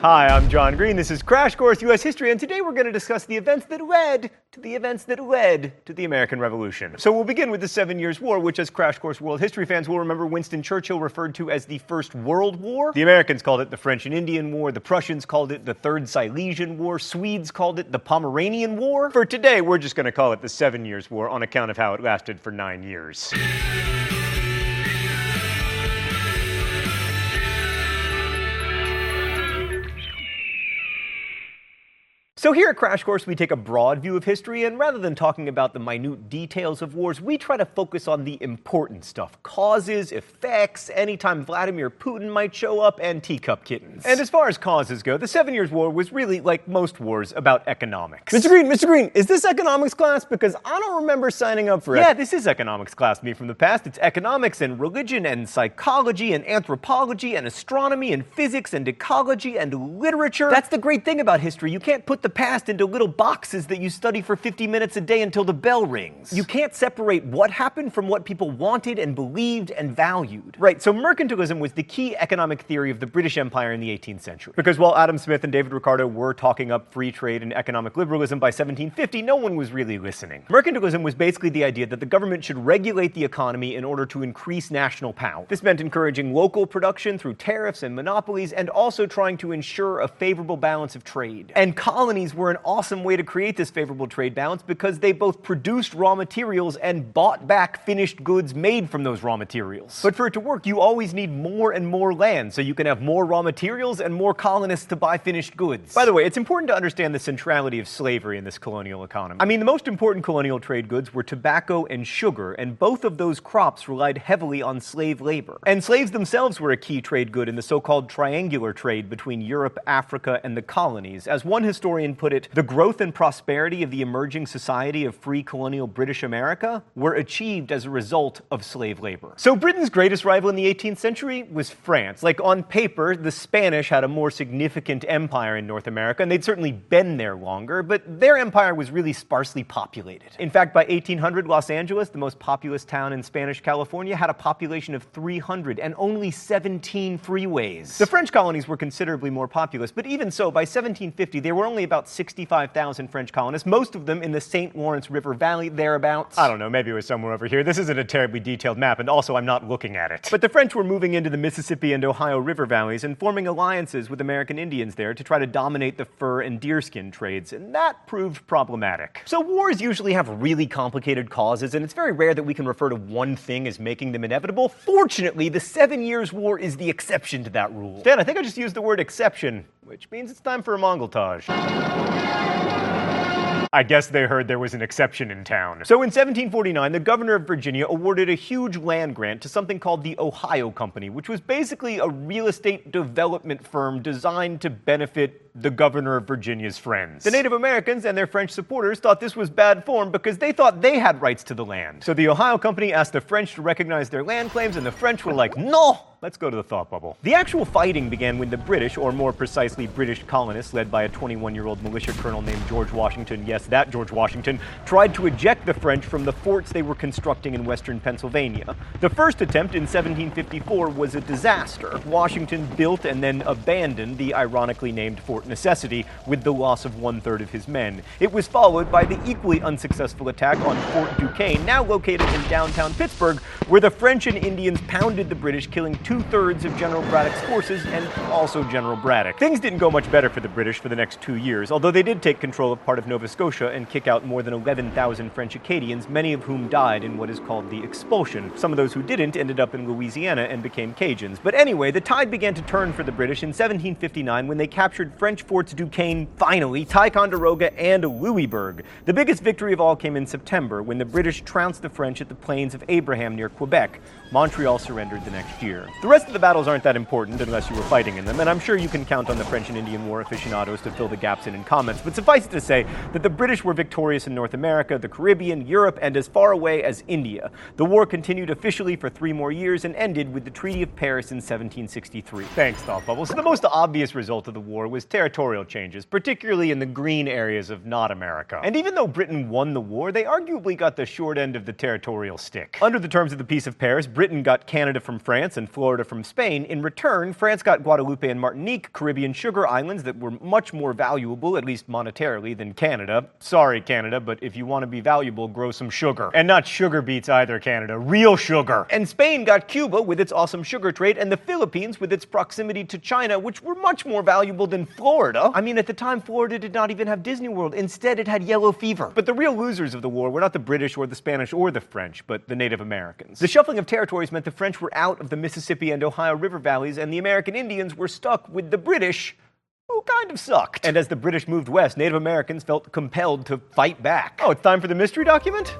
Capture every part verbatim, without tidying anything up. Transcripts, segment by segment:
Hi, I'm John Green. This is Crash Course U S History, and today we're going to discuss the events that led to the events that led to the American Revolution. So we'll begin with the Seven Years' War, which as Crash Course World History fans will remember Winston Churchill referred to as the First World War. The Americans called it the French and Indian War, the Prussians called it the Third Silesian War, Swedes called it the Pomeranian War. For today, we're just going to call it the Seven Years' War on account of how it lasted for nine years. So here at Crash Course, we take a broad view of history, and rather than talking about the minute details of wars, we try to focus on the important stuff. Causes, effects, anytime Vladimir Putin might show up, and teacup kittens. And as far as causes go, the Seven Years' War was really, like most wars, about economics. Mister Green, Mister Green, is this economics class? Because I don't remember signing up for it. Yeah, this is economics class, me from the past. It's economics and religion and psychology and anthropology and astronomy and physics and ecology and literature. That's the great thing about history. You can't put the past into little boxes that you study for fifty minutes a day until the bell rings. You can't separate what happened from what people wanted and believed and valued. Right, so mercantilism was the key economic theory of the British Empire in the eighteenth century. Because while Adam Smith and David Ricardo were talking up free trade and economic liberalism by seventeen fifty, no one was really listening. Mercantilism was basically the idea that the government should regulate the economy in order to increase national power. This meant encouraging local production through tariffs and monopolies, and also trying to ensure a favorable balance of trade. And colonies were an awesome way to create this favorable trade balance because they both produced raw materials and bought back finished goods made from those raw materials. But for it to work, you always need more and more land, so you can have more raw materials and more colonists to buy finished goods. By the way, it's important to understand the centrality of slavery in this colonial economy. I mean, the most important colonial trade goods were tobacco and sugar, and both of those crops relied heavily on slave labor. And slaves themselves were a key trade good in the so-called triangular trade between Europe, Africa, and the colonies. As one historian put it, the growth and prosperity of the emerging society of free colonial British America were achieved as a result of slave labor. So Britain's greatest rival in the eighteenth century was France. Like, on paper, the Spanish had a more significant empire in North America, and they'd certainly been there longer, but their empire was really sparsely populated. In fact, by eighteen hundred, Los Angeles, the most populous town in Spanish California, had a population of three hundred and only seventeen freeways. The French colonies were considerably more populous, but even so, by seventeen fifty, there were only about sixty-five thousand French colonists, most of them in the Saint Lawrence River Valley, thereabouts. I don't know, maybe it was somewhere over here. This isn't a terribly detailed map, and also I'm not looking at it. But the French were moving into the Mississippi and Ohio River valleys and forming alliances with American Indians there to try to dominate the fur and deerskin trades, and that proved problematic. So wars usually have really complicated causes, and it's very rare that we can refer to one thing as making them inevitable. Fortunately, the Seven Years' War is the exception to that rule. Dan, I think I just used the word exception, which means it's time for a Mongoltage. I guess they heard there was an exception in town. So in seventeen forty-nine, the governor of Virginia awarded a huge land grant to something called the Ohio Company, which was basically a real estate development firm designed to benefit the governor of Virginia's friends. The Native Americans and their French supporters thought this was bad form because they thought they had rights to the land. So the Ohio Company asked the French to recognize their land claims, and the French were like, no! Let's go to the thought bubble. The actual fighting began when the British, or more precisely British colonists, led by a twenty-one-year-old militia colonel named George Washington, yes, that George Washington, tried to eject the French from the forts they were constructing in western Pennsylvania. The first attempt in seventeen fifty-four was a disaster. Washington built and then abandoned the ironically named Fort Necessity with the loss of one-third of his men. It was followed by the equally unsuccessful attack on Fort Duquesne, now located in downtown Pittsburgh, where the French and Indians pounded the British, killing two-thirds of General Braddock's forces and also General Braddock. Things didn't go much better for the British for the next two years, although they did take control of part of Nova Scotia and kick out more than eleven thousand French Acadians, many of whom died in what is called the Expulsion. Some of those who didn't ended up in Louisiana and became Cajuns. But anyway, the tide began to turn for the British in seventeen fifty-nine when they captured French forts Duquesne, finally, Ticonderoga, and Louisburg. The biggest victory of all came in September when the British trounced the French at the Plains of Abraham near Quebec. Montreal surrendered the next year. The rest of the battles aren't that important unless you were fighting in them, and I'm sure you can count on the French and Indian War aficionados to fill the gaps in in comments, but suffice it to say that the British were victorious in North America, the Caribbean, Europe, and as far away as India. The war continued officially for three more years and ended with the Treaty of Paris in seventeen sixty-three. Thanks, Thought Bubble. So the most obvious result of the war was territorial changes, particularly in the green areas of not America. And even though Britain won the war, they arguably got the short end of the territorial stick. Under the terms of the Peace of Paris, Britain got Canada from France and Florida Florida from Spain. In return, France got Guadeloupe and Martinique, Caribbean sugar islands that were much more valuable, at least monetarily, than Canada. Sorry, Canada, but if you want to be valuable, grow some sugar. And not sugar beets either, Canada. Real sugar. And Spain got Cuba with its awesome sugar trade, and the Philippines with its proximity to China, which were much more valuable than Florida. I mean, at the time, Florida did not even have Disney World. Instead, it had yellow fever. But the real losers of the war were not the British or the Spanish or the French, but the Native Americans. The shuffling of territories meant the French were out of the Mississippi and Ohio River valleys, and the American Indians were stuck with the British, who kind of sucked. And as the British moved west, Native Americans felt compelled to fight back. Oh, it's time for the mystery document?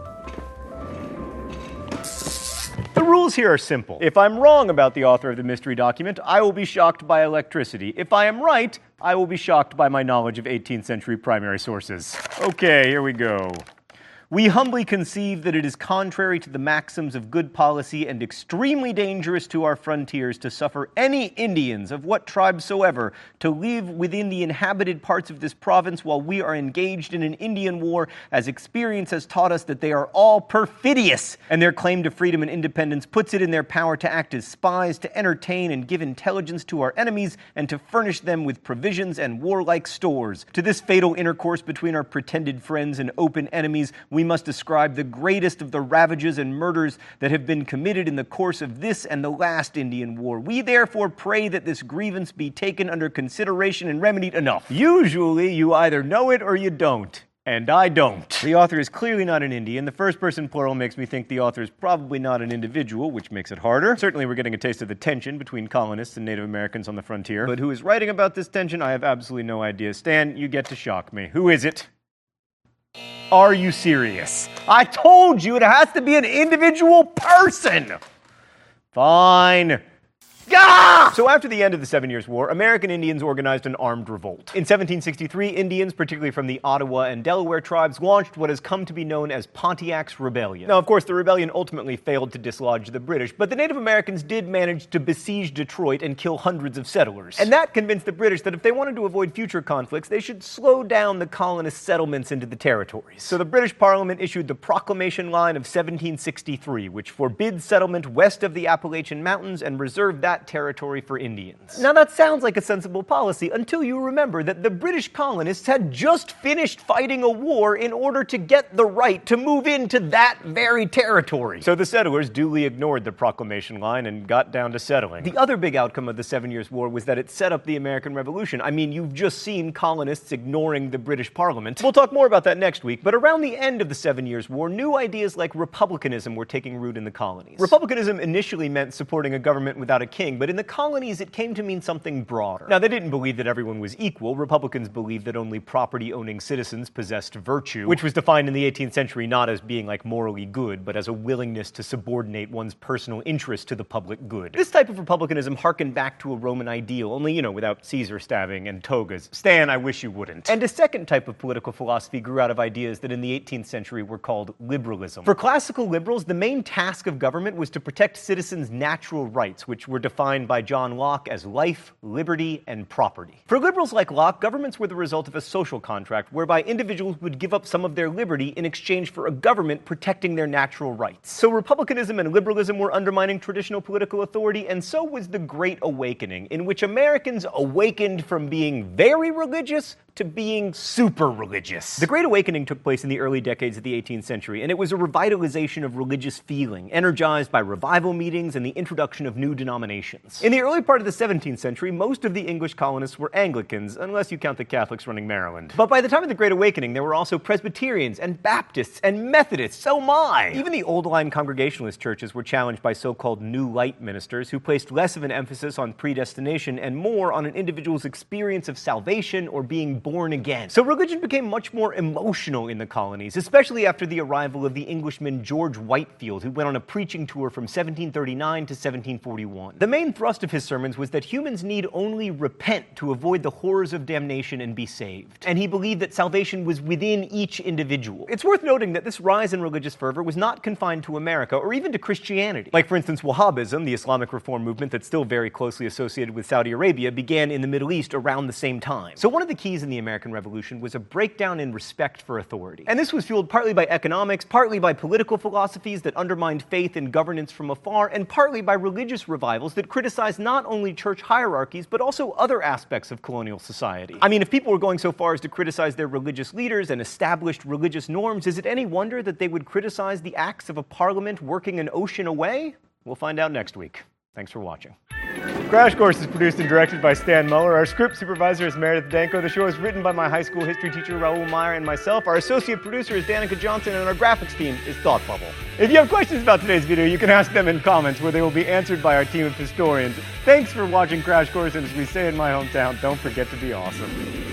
The rules here are simple. If I'm wrong about the author of the mystery document, I will be shocked by electricity. If I am right, I will be shocked by my knowledge of eighteenth century primary sources. Okay, here we go. We humbly conceive that it is contrary to the maxims of good policy and extremely dangerous to our frontiers to suffer any Indians of what tribe soever to live within the inhabited parts of this province while we are engaged in an Indian war, as experience has taught us that they are all perfidious, and their claim to freedom and independence puts it in their power to act as spies, to entertain and give intelligence to our enemies, and to furnish them with provisions and warlike stores. To this fatal intercourse between our pretended friends and open enemies, we must ascribe the greatest of the ravages and murders that have been committed in the course of this and the last Indian war. We therefore pray that this grievance be taken under consideration and remedied. Enough. Usually you either know it or you don't. And I don't. The author is clearly not an Indian. The first person plural makes me think the author is probably not an individual, which makes it harder. Certainly we're getting a taste of the tension between colonists and Native Americans on the frontier. But who is writing about this tension, I have absolutely no idea. Stan, you get to shock me. Who is it? Are you serious? I told you it has to be an individual person. Fine. Ah! So after the end of the Seven Years' War, American Indians organized an armed revolt. In seventeen sixty-three, Indians, particularly from the Ottawa and Delaware tribes, launched what has come to be known as Pontiac's Rebellion. Now, of course, the rebellion ultimately failed to dislodge the British, but the Native Americans did manage to besiege Detroit and kill hundreds of settlers. And that convinced the British that if they wanted to avoid future conflicts, they should slow down the colonist settlements into the territories. So the British Parliament issued the Proclamation Line of seventeen sixty-three, which forbids settlement west of the Appalachian Mountains and reserved that territory for Indians. Now that sounds like a sensible policy until you remember that the British colonists had just finished fighting a war in order to get the right to move into that very territory. So the settlers duly ignored the Proclamation Line and got down to settling. The other big outcome of the Seven Years' War was that it set up the American Revolution. I mean, you've just seen colonists ignoring the British Parliament. We'll talk more about that next week, but around the end of the Seven Years' War, new ideas like republicanism were taking root in the colonies. Republicanism initially meant supporting a government without a king, but in the colonies it came to mean something broader. Now, they didn't believe that everyone was equal. Republicans believed that only property-owning citizens possessed virtue, which was defined in the eighteenth century not as being like morally good, but as a willingness to subordinate one's personal interest to the public good. This type of republicanism harkened back to a Roman ideal, only, you know, without Caesar stabbing and togas. Stan, I wish you wouldn't. And a second type of political philosophy grew out of ideas that in the eighteenth century were called liberalism. For classical liberals, the main task of government was to protect citizens' natural rights, which were defined by John Locke as life, liberty, and property. For liberals like Locke, governments were the result of a social contract whereby individuals would give up some of their liberty in exchange for a government protecting their natural rights. So republicanism and liberalism were undermining traditional political authority, and so was the Great Awakening, in which Americans awakened from being very religious to being super religious. The Great Awakening took place in the early decades of the eighteenth century, and it was a revitalization of religious feeling, energized by revival meetings and the introduction of new denominations. In the early part of the seventeenth century, most of the English colonists were Anglicans, unless you count the Catholics running Maryland. But by the time of the Great Awakening, there were also Presbyterians and Baptists and Methodists, so my! Even the old-line Congregationalist churches were challenged by so-called New Light ministers who placed less of an emphasis on predestination and more on an individual's experience of salvation or being born again. So religion became much more emotional in the colonies, especially after the arrival of the Englishman George Whitefield, who went on a preaching tour from seventeen thirty-nine to seventeen forty-one. The main thrust of his sermons was that humans need only repent to avoid the horrors of damnation and be saved. And he believed that salvation was within each individual. It's worth noting that this rise in religious fervor was not confined to America or even to Christianity. Like, for instance, Wahhabism, the Islamic reform movement that's still very closely associated with Saudi Arabia, began in the Middle East around the same time. So one of the keys in the the American Revolution was a breakdown in respect for authority. And this was fueled partly by economics, partly by political philosophies that undermined faith and governance from afar, and partly by religious revivals that criticized not only church hierarchies, but also other aspects of colonial society. I mean, if people were going so far as to criticize their religious leaders and established religious norms, is it any wonder that they would criticize the acts of a parliament working an ocean away? We'll find out next week. Thanks for watching. Crash Course is produced and directed by Stan Muller. Our script supervisor is Meredith Danko. The show is written by my high school history teacher, Raoul Meyer, and myself. Our associate producer is Danica Johnson, and our graphics team is Thought Bubble. If you have questions about today's video, you can ask them in comments, where they will be answered by our team of historians. Thanks for watching Crash Course, and as we say in my hometown, don't forget to be awesome.